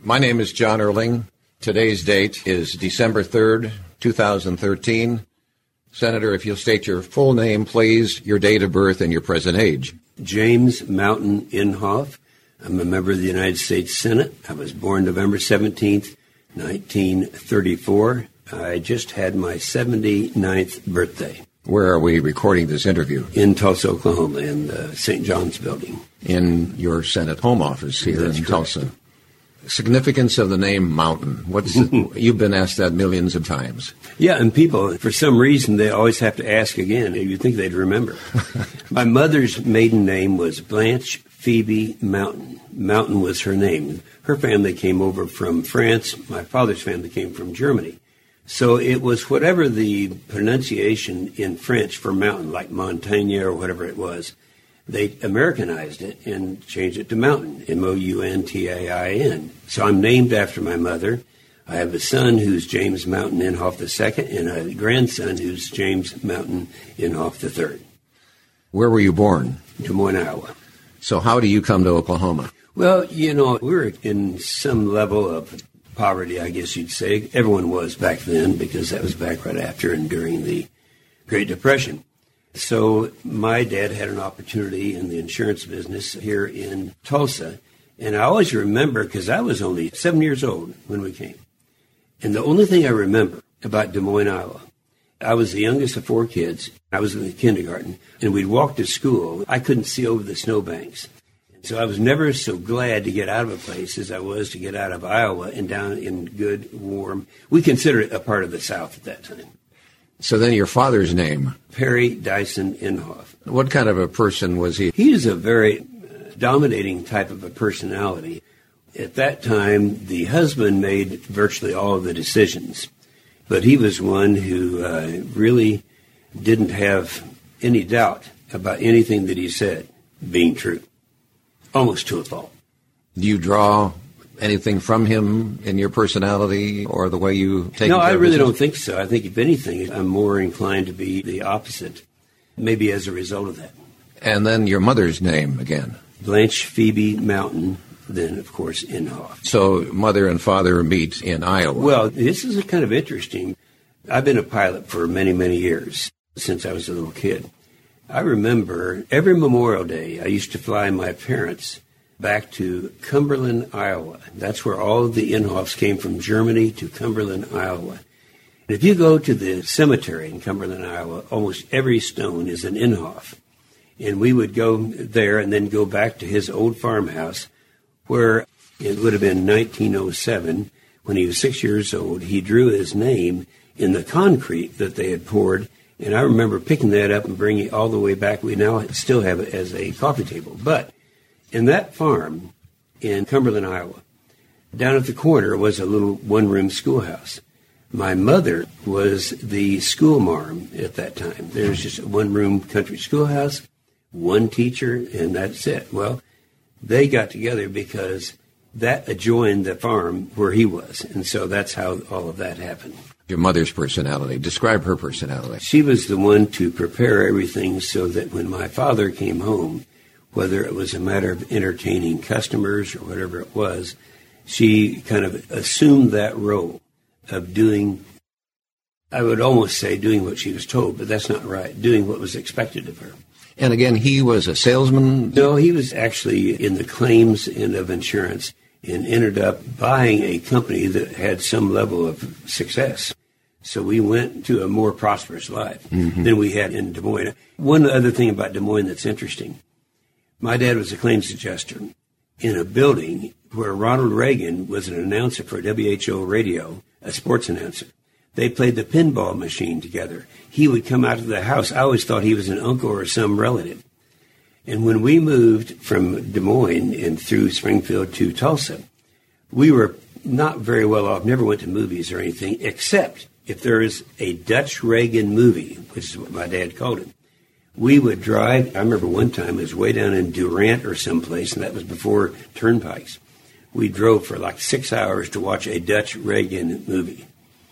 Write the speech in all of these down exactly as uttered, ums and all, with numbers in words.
My name is John Erling. Today's date is December third, two thousand thirteen. Senator, if you'll state your full name, please, your date of birth, and your present age. James Mountain Inhofe. I'm a member of the United States Senate. I was born November seventeenth, nineteen thirty-four. I just had my seventy-ninth birthday. Where are we recording this interview? In Tulsa, Oklahoma, in the Saint John's building. In your Senate home office here That's in correct. Tulsa. Significance of the name Mountain. What's it? You've been asked that millions of times. Yeah, and people, for some reason, they always have to ask again. You'd think they'd remember. My mother's maiden name was Blanche Phoebe Mountain. Mountain was her name. Her family came over from France. My father's family came from Germany. So it was whatever the pronunciation in French for mountain, like montagne or whatever it was. They Americanized it and changed it to Mountain, M O U N T A I N. So I'm named after my mother. I have a son who's James Mountain Inhofe the second, and a grandson who's James Mountain Inhofe the third. Where were you born? Des Moines, Iowa. So how do you come to Oklahoma? Well, you know, we were in some level of poverty, I guess you'd say. Everyone was back then, because that was back right after and during the Great Depression. So my dad had an opportunity in the insurance business here in Tulsa. And I always remember, because I was only seven years old when we came. And the only thing I remember about Des Moines, Iowa, I was the youngest of four kids. I was in the kindergarten, and we'd walk to school. I couldn't see over the snowbanks. So I was never so glad to get out of a place as I was to get out of Iowa and down in good, warm. We considered it a part of the South at that time. So then your father's name? Perry Dyson Inhofe. What kind of a person was he? He is a very dominating type of a personality. At that time, the husband made virtually all of the decisions. But he was one who uh, really didn't have any doubt about anything that he said being true. Almost to a fault. Do you draw anything from him in your personality or the way you take No, care I of really business? don't think so. I think, if anything, I'm more inclined to be the opposite, maybe as a result of that. And then your mother's name again. Blanche Phoebe Mountain, then, of course, Inhofe. So mother and father meet in Iowa. Well, this is kind of interesting. I've been a pilot for many, many years, since I was a little kid. I remember every Memorial Day, I used to fly my parents back to Cumberland, Iowa. That's where all of the Inhofes came from, Germany to Cumberland, Iowa. And if you go to the cemetery in Cumberland, Iowa, almost every stone is an Inhofe. And we would go there and then go back to his old farmhouse, where it would have been nineteen oh seven, when he was six years old. He drew his name in the concrete that they had poured. And I remember picking that up and bringing it all the way back. We now still have it as a coffee table. But in that farm in Cumberland, Iowa, down at the corner was a little one-room schoolhouse. My mother was the school marm at that time. There was just a one-room country schoolhouse, one teacher, and that's it. Well, they got together because that adjoined the farm where he was. And so that's how all of that happened. Your mother's personality. Describe her personality. She was the one to prepare everything so that when my father came home, whether it was a matter of entertaining customers or whatever it was, she kind of assumed that role of doing, I would almost say doing what she was told, but that's not right, doing what was expected of her. And again, he was a salesman? No, he was actually in the claims end of insurance and ended up buying a company that had some level of success. So we went to a more prosperous life mm-hmm. than we had in Des Moines. One other thing about Des Moines that's interesting, my dad was a claims adjuster in a building where Ronald Reagan was an announcer for W H O radio, a sports announcer. They played the pinball machine together. He would come out of the house. I always thought he was an uncle or some relative. And when we moved from Des Moines and through Springfield to Tulsa, we were not very well off, never went to movies or anything, except if there is a Dutch Reagan movie, which is what my dad called it. We would drive, I remember one time it was way down in Durant or someplace, and that was before turnpikes. We drove for like six hours to watch a Dutch Reagan movie.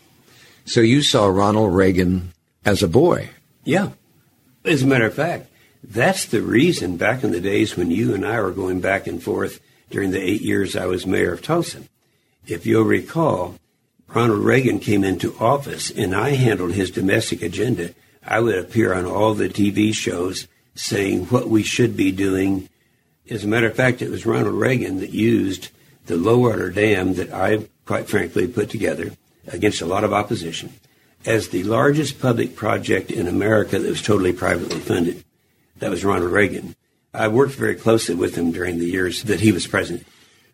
So you saw Ronald Reagan as a boy? Yeah. As a matter of fact, that's the reason back in the days when you and I were going back and forth during the eight years I was mayor of Tulsa. If you'll recall, Ronald Reagan came into office, and I handled his domestic agenda. I would appear on all the T V shows saying what we should be doing. As a matter of fact, it was Ronald Reagan that used the Low-Water Dam that I, quite frankly, put together against a lot of opposition as the largest public project in America that was totally privately funded. That was Ronald Reagan. I worked very closely with him during the years that he was president.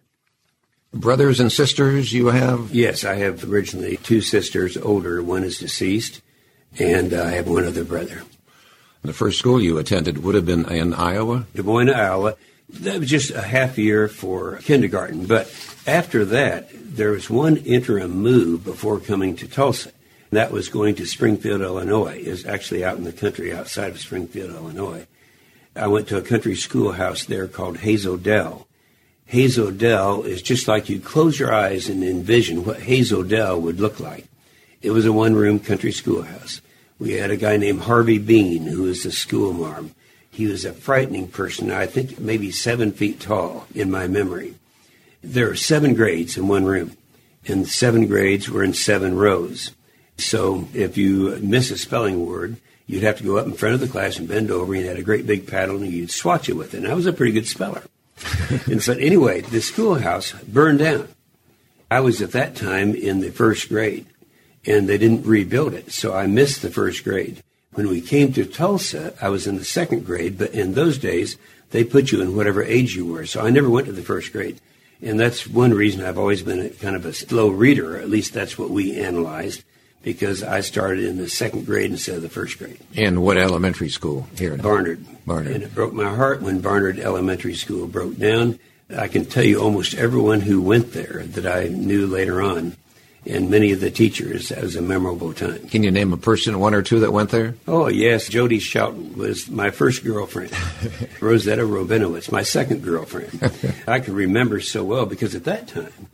Brothers and sisters you have? Yes, I have originally two sisters, older. One is deceased, and I have one other brother. The first school you attended would have been in Iowa? Des Moines, Iowa. That was just a half year for kindergarten. But after that, there was one interim move before coming to Tulsa. That was going to Springfield, Illinois. It was actually out in the country outside of Springfield, Illinois. I went to a country schoolhouse there called Hazel Dell. Hazel Dell is just like you close your eyes and envision what Hazel Dell would look like. It was a one-room country schoolhouse. We had a guy named Harvey Bean, who was the school marm. He was a frightening person, I think maybe seven feet tall in my memory. There were seven grades in one room, and the seven grades were in seven rows. So if you miss a spelling word, you'd have to go up in front of the class and bend over, and you had a great big paddle, and you'd swatch it with it. And I was a pretty good speller. And so anyway, the schoolhouse burned down. I was at that time in the first grade, and they didn't rebuild it, so I missed the first grade. When we came to Tulsa, I was in the second grade, but in those days, they put you in whatever age you were, so I never went to the first grade. And that's one reason I've always been a, kind of a slow reader, or at least that's what we analyzed, because I started in the second grade instead of the first grade. In what elementary school here? In Barnard. Barnard. And it broke my heart when Barnard Elementary School broke down. I can tell you almost everyone who went there that I knew later on, and many of the teachers. That was a memorable time. Can you name a person, one or two, that went there? Oh, yes. Jody Shelton was my first girlfriend. Rosetta Robinowitz, my second girlfriend. I can remember so well because at that time,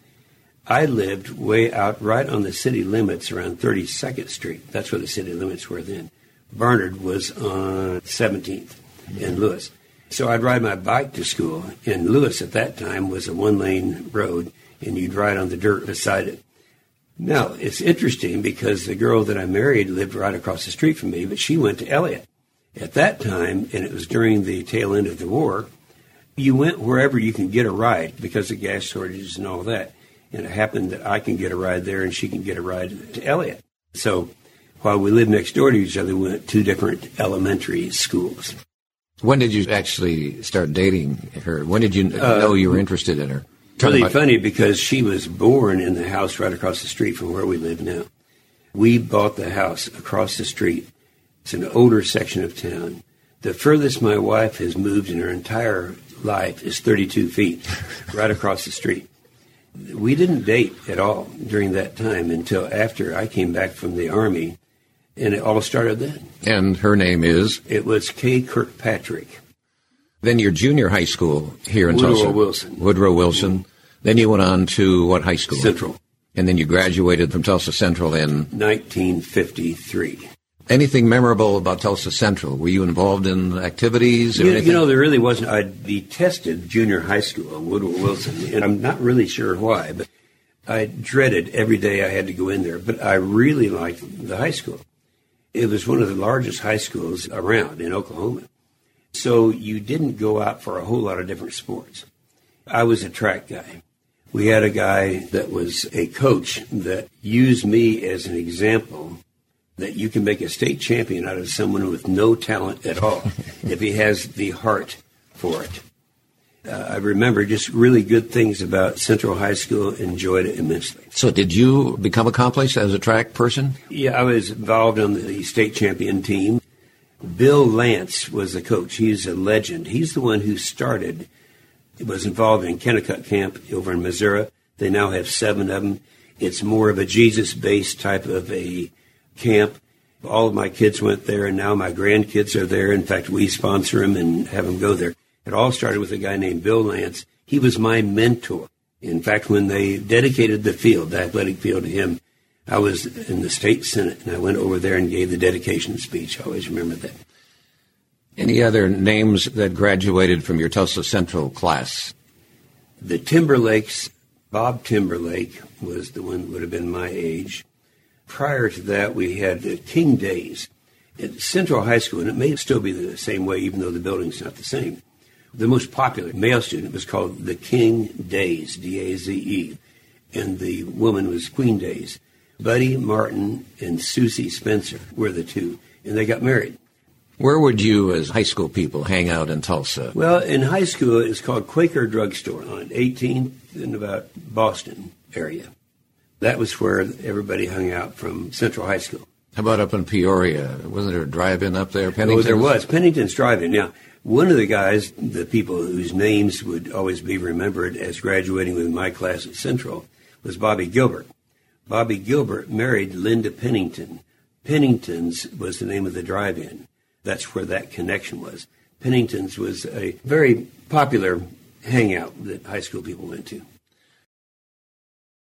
I lived way out right on the city limits around thirty-second Street. That's where the city limits were then. Barnard was on seventeenth in Lewis. So I'd ride my bike to school. And Lewis at that time was a one-lane road, and you'd ride on the dirt beside it. Now, it's interesting because the girl that I married lived right across the street from me, but she went to Elliott. At that time, and it was during the tail end of the war, you went wherever you can get a ride because of gas shortages and all that. And it happened that I can get a ride there and she can get a ride to Elliott. So while we lived next door to each other, we went to two different elementary schools. When did you actually start dating her? When did you uh, know you were interested in her? Talk really about- funny because she was born in the house right across the street from where we live now. We bought the house across the street. It's an older section of town. The furthest my wife has moved in her entire life is thirty-two feet, right across the street. We didn't date at all during that time until after I came back from the Army, and it all started then. And her name is? It was Kay Kirkpatrick. Then your junior high school here in Woodrow Tulsa. Wilson. Woodrow Wilson. Mm-hmm. Then you went on to what high school? Central. And then you graduated from Tulsa Central in? nineteen fifty-three. Anything memorable about Tulsa Central? Were you involved in activities or you, anything? You know, there really wasn't. I detested junior high school, Woodrow Wilson, and I'm not really sure why, but I dreaded every day I had to go in there. But I really liked the high school. It was one of the largest high schools around in Oklahoma. So you didn't go out for a whole lot of different sports. I was a track guy. We had a guy that was a coach that used me as an example that you can make a state champion out of someone with no talent at all if he has the heart for it. Uh, I remember just really good things about Central High School, enjoyed it immensely. So did you become accomplished as a track person? Yeah, I was involved on the state champion team. Bill Lance was the coach. He's a legend. He's the one who started, was involved in Kennecott Camp over in Missouri. They now have seven of them. It's more of a Jesus-based type of a camp. All of my kids went there, and now my grandkids are there. In fact, we sponsor them and have them go there. It all started with a guy named Bill Lance. He was my mentor. In fact, when they dedicated the field, the athletic field to him, I was in the state senate, and I went over there and gave the dedication speech. I always remember that. Any other names that graduated from your Tulsa Central class? The Timberlakes Bob Timberlake was the one that would have been my age. Prior to that, we had uh, King Days at Central High School, and it may still be the same way, even though the building's not the same. The most popular male student was called the King Days, D A Z E, and the woman was Queen Days. Buddy Martin and Susie Spencer were the two, and they got married. Where would you, as high school people, hang out in Tulsa? Well, in high school, it's called Quaker Drugstore on eighteenth in about Boston area. That was where everybody hung out from Central High School. How about up in Peoria? Wasn't there a drive-in up there, Pennington? Oh, there was. Pennington's Drive-In. Now, one of the guys, the people whose names would always be remembered as graduating with my class at Central, was Bobby Gilbert. Bobby Gilbert married Linda Pennington. Pennington's was the name of the drive-in. That's where that connection was. Pennington's was a very popular hangout that high school people went to.